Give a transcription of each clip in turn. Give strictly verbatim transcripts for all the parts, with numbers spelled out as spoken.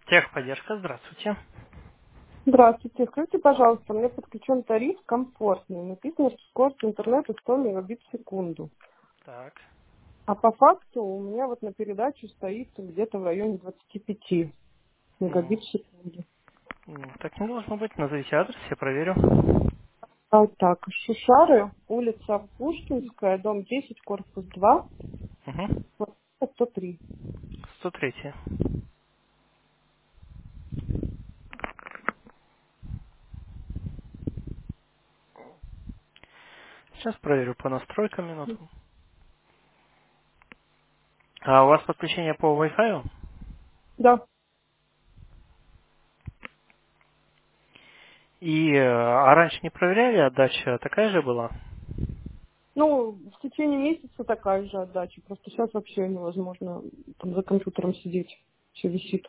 Техподдержка, здравствуйте. Здравствуйте. Скажите, пожалуйста, у меня подключен тариф комфортный. Написано, что скорость интернета сто мегабит в секунду. Так. А по факту у меня вот на передачу стоит где-то в районе двадцати пяти М, мегабит в секунду. м, Так не должно быть. Назовите адрес, я проверю. А вот так, Шушары, улица Пушкинская, дом десять, корпус два, Угу. квартира сто три. сто три. Сейчас проверю по настройкам минуту. А у вас подключение по Wi-Fi? Да. И э, а раньше не проверяли, отдача такая же была? Ну, в течение месяца такая же отдача. Просто сейчас вообще невозможно там за компьютером сидеть. Все висит.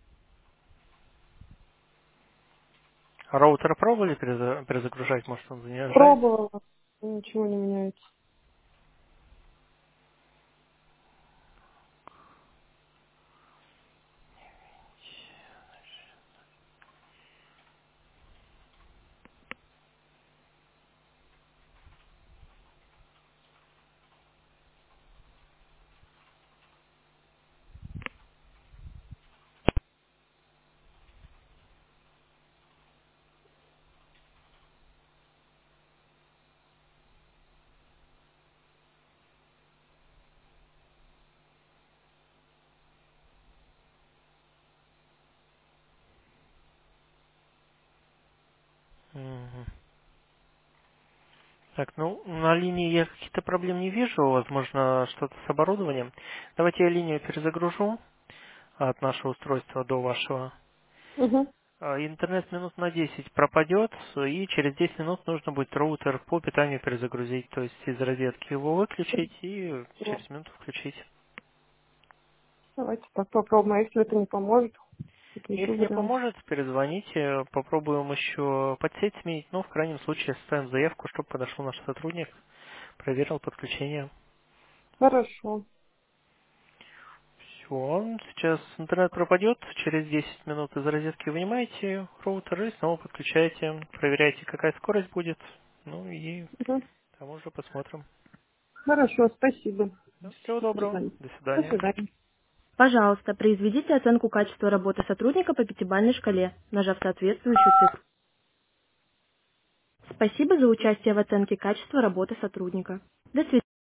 Роутер пробовали переза- перезагружать? Может, он занижается? Пробовала, ничего не меняется. Мгм. Так, ну, на линии я каких-то проблем не вижу. Возможно, что-то с оборудованием. Давайте я линию перезагружу от нашего устройства до вашего. Угу. А, Интернет минут на десять пропадет, и через десять минут нужно будет роутер по питанию перезагрузить, то есть из розетки его выключить и через минуту включить. Давайте так попробуем. А если это не поможет, это еще Если не вариант. поможет, перезвоните, попробуем еще подсеть сменить, но в крайнем случае оставим заявку, чтобы подошел наш сотрудник, проверил подключение. Хорошо. Все, сейчас интернет пропадет, через десять минут из розетки вынимаете роутер и снова подключаете, проверяете, какая скорость будет, ну и Мгм. там уже посмотрим. Хорошо, спасибо. Да, всего До доброго. свидания. До До свидания. свидания. Пожалуйста, произведите оценку качества работы сотрудника по пятибалльной шкале, нажав соответствующую цифру. Спасибо за участие в оценке качества работы сотрудника. До свидания.